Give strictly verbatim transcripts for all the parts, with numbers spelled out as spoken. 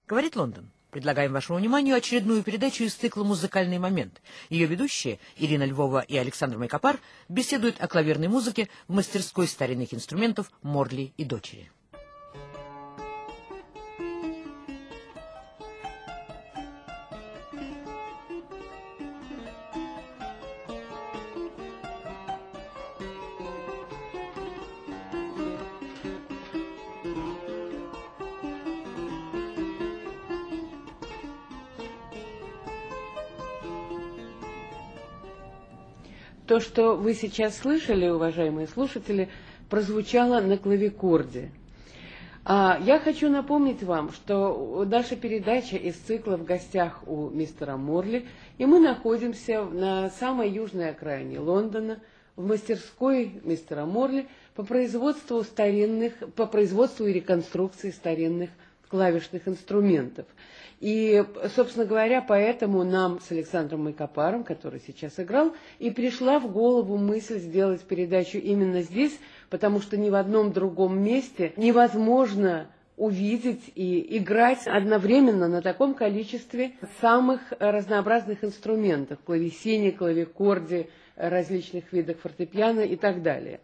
Говорит Лондон. Предлагаем вашему вниманию очередную передачу из цикла «Музыкальный момент». Ее ведущие Ирина Львова и Александр Майкопар беседуют о клавирной музыке в мастерской старинных инструментов Морли и дочери. То, что вы сейчас слышали, уважаемые слушатели, прозвучало на клавикорде. А я хочу напомнить вам, что наша передача из цикла «В гостях у мистера Морли», и мы находимся на самой южной окраине Лондона, в мастерской мистера Морли по производству старинных, по производству и реконструкции старинных клавишных инструментов. И, собственно говоря, поэтому нам с Александром Майкопаром, который сейчас играл, и пришла в голову мысль сделать передачу именно здесь, потому что ни в одном другом месте невозможно увидеть и играть одновременно на таком количестве самых разнообразных инструментов: клавесине, клавикорде, различных видах фортепиано и так далее.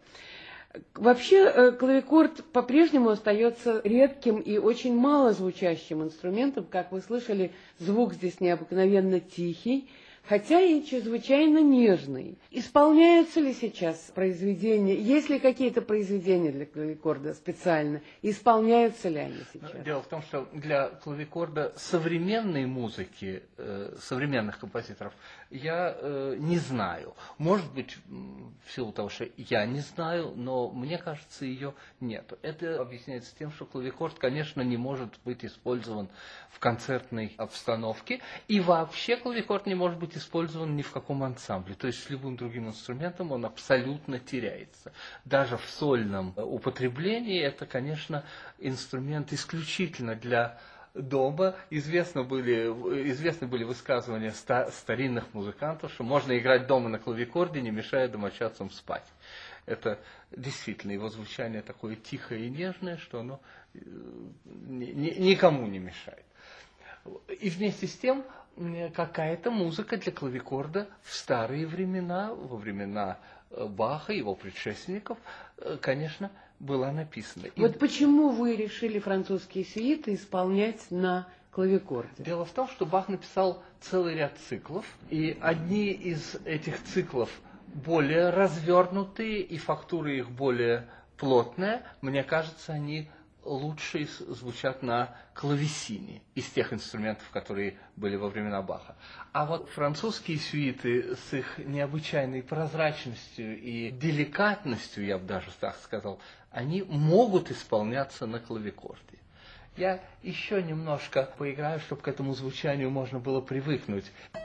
Вообще клавикорд по-прежнему остается редким и очень мало звучащим инструментом. Как вы слышали, звук здесь необыкновенно тихий, хотя и чрезвычайно нежный. Исполняются ли сейчас произведения, есть ли какие-то произведения для клавикорда специально, исполняются ли они сейчас? Дело в том, что для клавикорда современной музыки, э, современных композиторов, я э, не знаю. Может быть, в силу того, что я не знаю, но мне кажется, ее нет. Это объясняется тем, что клавикорд, конечно, не может быть использован в концертной обстановке, и вообще клавикорд не может быть использован ни в каком ансамбле. То есть с любым другим инструментом он абсолютно теряется. Даже в сольном употреблении это, конечно, инструмент исключительно для дома. Известно были, известны были высказывания ста, старинных музыкантов, что можно играть дома на клавикорде, не мешая домочадцам спать. Это действительно его звучание такое тихое и нежное, что оно ни, ни, никому не мешает. И вместе с тем какая-то музыка для клавикорда в старые времена, во времена Баха, его предшественников, конечно, была написана. Вот и почему вы решили французские сюиты исполнять на клавикорде? Дело в том, что Бах написал целый ряд циклов, и одни из этих циклов более развернутые, и фактура их более плотная. Мне кажется, они лучше звучат на клавесине из тех инструментов, которые были во времена Баха. А вот французские сюиты с их необычайной прозрачностью и деликатностью, я бы даже так сказал, они могут исполняться на клавикорде. Я еще немножко поиграю, чтобы к этому звучанию можно было привыкнуть.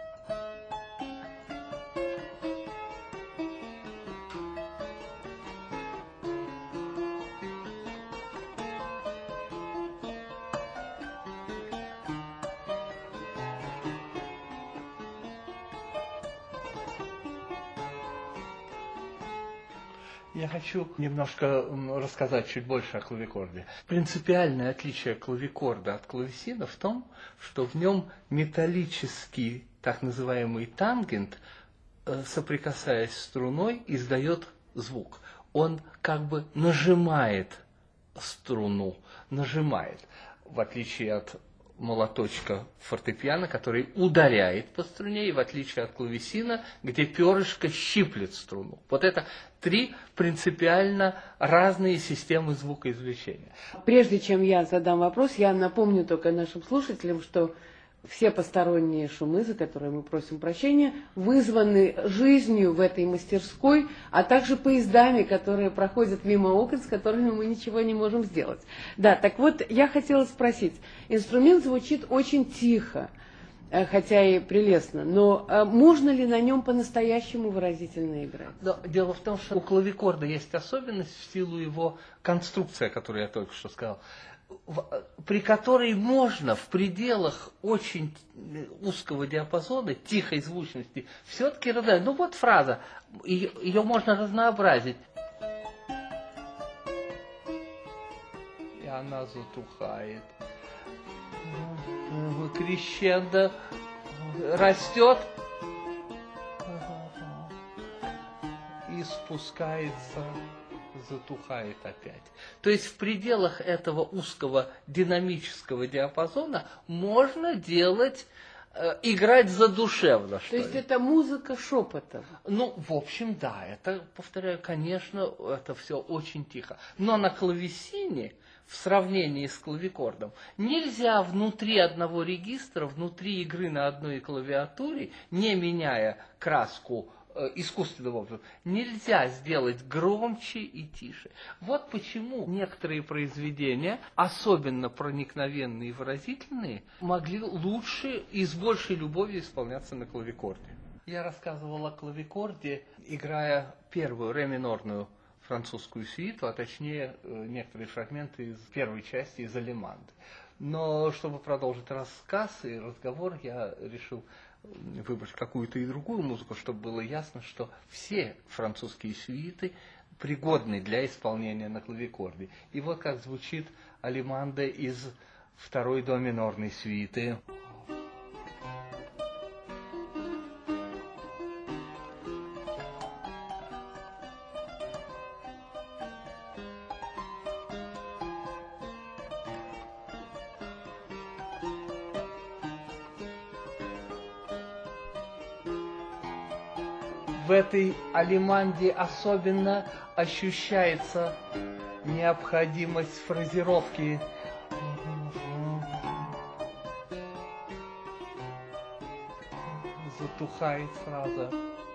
Я хочу немножко рассказать чуть больше о клавикорде. Принципиальное отличие клавикорда от клавесина в том, что в нем металлический, так называемый тангент, соприкасаясь с струной, издает звук. Он как бы нажимает струну, нажимает, в отличие от молоточка фортепиано, который ударяет по струне, и в отличие от клавесина, где перышко щиплет струну. Вот это три принципиально разные системы звукоизвлечения. Прежде чем я задам вопрос, я напомню только нашим слушателям, что все посторонние шумы, за которые мы просим прощения, вызваны жизнью в этой мастерской, а также поездами, которые проходят мимо окон, с которыми мы ничего не можем сделать. Да, так вот, я хотела спросить. Инструмент звучит очень тихо, хотя и прелестно, но можно ли на нем по-настоящему выразительно играть? Но дело в том, что у клавикорда есть особенность в силу его конструкции, о которой я только что сказал, при которой можно в пределах очень узкого диапазона, тихой звучности, все-таки разнообразить. Ну вот фраза, ее, ее можно разнообразить. И она затухает. крещендо растет и спускается, затухает опять. То есть в пределах этого узкого динамического диапазона можно делать, э, играть задушевно. То есть это музыка шепотом? Ну, в общем, да, это, повторяю, конечно, это все очень тихо. Но на клавесине, в сравнении с клавикордом, нельзя внутри одного регистра, внутри игры на одной клавиатуре, не меняя краску искусственным образом, нельзя сделать громче и тише. Вот почему некоторые произведения, особенно проникновенные и выразительные, могли лучше и с большей любовью исполняться на клавикорде. Я рассказывал о клавикорде, играя первую ре минорную французскую сюиту, а точнее некоторые фрагменты из первой части из Алиманды. Но чтобы продолжить рассказ и разговор, я решил выбрать какую-то и другую музыку, чтобы было ясно, что все французские сюиты пригодны для исполнения на клавикорде. И вот как звучит Алиманда из второй до минорной сюиты. В этой алиманде особенно ощущается необходимость фразировки. Затухает фраза.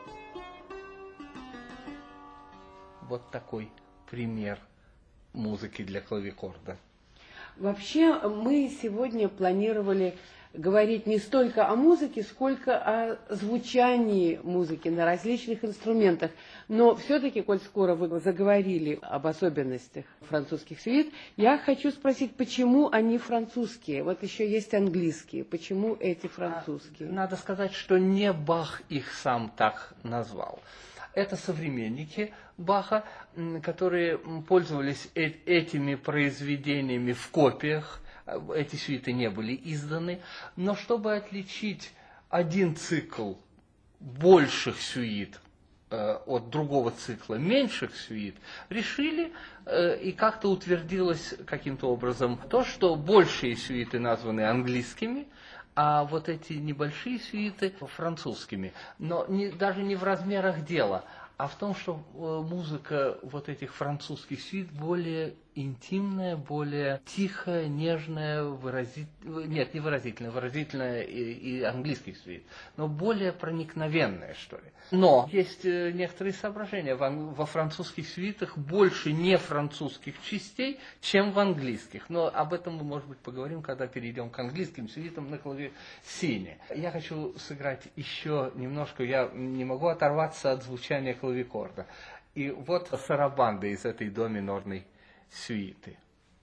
Вот такой пример музыки для клавикорда. Вообще мы сегодня планировали говорить не столько о музыке, сколько о звучании музыки на различных инструментах. Но все-таки, коль скоро вы заговорили об особенностях французских сюит, я хочу спросить, почему они французские? Вот еще есть английские. Почему эти французские? Надо сказать, что не Бах их сам так назвал. Это современники Баха, которые пользовались этими произведениями в копиях. Эти сюиты не были изданы, но чтобы отличить один цикл больших сюит э, от другого цикла меньших сюит, решили э, и как-то утвердилось каким-то образом то, что большие сюиты названы английскими, а вот эти небольшие сюиты французскими. Но не, даже не в размерах дела, а в том, что э, музыка вот этих французских сюит более интимная, более тихая, нежная, выразительная, нет, не выразительная, выразительная и, и английский сюит, но более проникновенная, что ли. Но есть э, некоторые соображения. Во, во французских сюитах больше не французских частей, чем в английских. Но об этом мы, может быть, поговорим, когда перейдем к английским сюитам на клавесине. Я хочу сыграть еще немножко, я не могу оторваться от звучания клавикорда. И вот сарабанда из этой до минорной сюиты.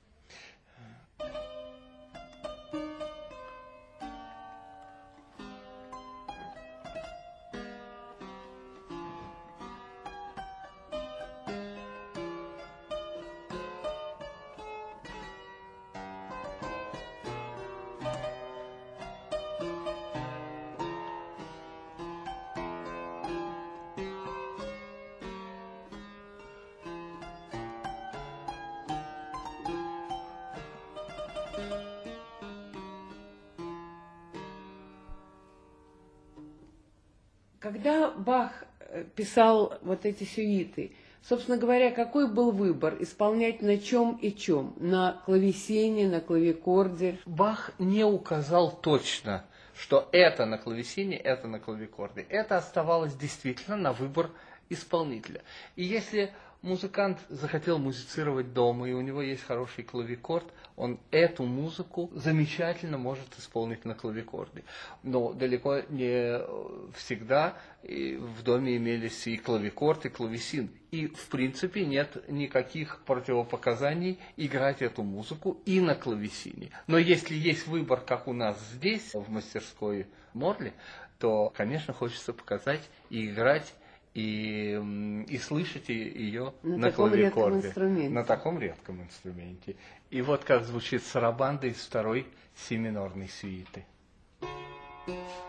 Когда Бах писал вот эти сюиты, собственно говоря, какой был выбор? Исполнять на чем и чем? На клавесине, на клавикорде? Бах не указал точно, что это на клавесине, это на клавикорде. Это оставалось действительно на выбор исполнителя. И если музыкант захотел музицировать дома, и у него есть хороший клавикорд, он эту музыку замечательно может исполнить на клавикорде. Но далеко не всегда в доме имелись и клавикорд, и клавесин. И, в принципе, нет никаких противопоказаний играть эту музыку и на клавесине. Но если есть выбор, как у нас здесь, в мастерской Морли, то, конечно, хочется показать и играть, И, и слышите ее на, на таком клавикорде, редком на таком редком инструменте. И вот как звучит сарабанда из второй си минорной сюиты. Thank you.